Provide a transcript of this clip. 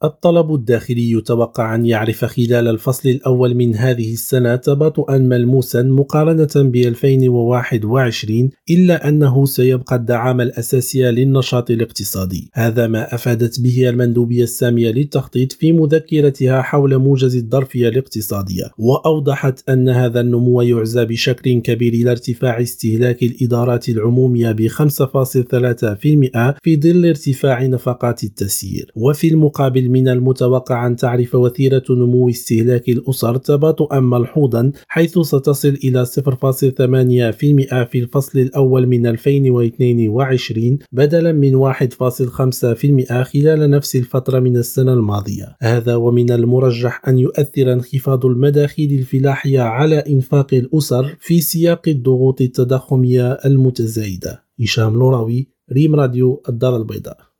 الطلب الداخلي يتوقع أن يعرف خلال الفصل الأول من هذه السنة تباطؤا ملموسا مقارنة ب 2021، إلا أنه سيبقى الدعامة الأساسية للنشاط الاقتصادي. هذا ما أفادت به المندوبية السامية للتخطيط في مذكرتها حول موجز الظرفية الاقتصادية، وأوضحت أن هذا النمو يعزى بشكل كبير إلى ارتفاع استهلاك الإدارات العمومية ب 5.3% في ظل ارتفاع نفقات التسيير. وفي المقابل من المتوقع أن تعرف وتيرة نمو استهلاك الأسر تباطؤا ملحوظا، حيث ستصل إلى 0.8% في الفصل الأول من 2022 بدلا من 1.5% خلال نفس الفترة من السنة الماضية. هذا ومن المرجح أن يؤثر انخفاض المداخيل الفلاحية على إنفاق الأسر في سياق الضغوط التضخمية المتزايدة. هشام لوراوي، ريم راديو، الدار البيضاء.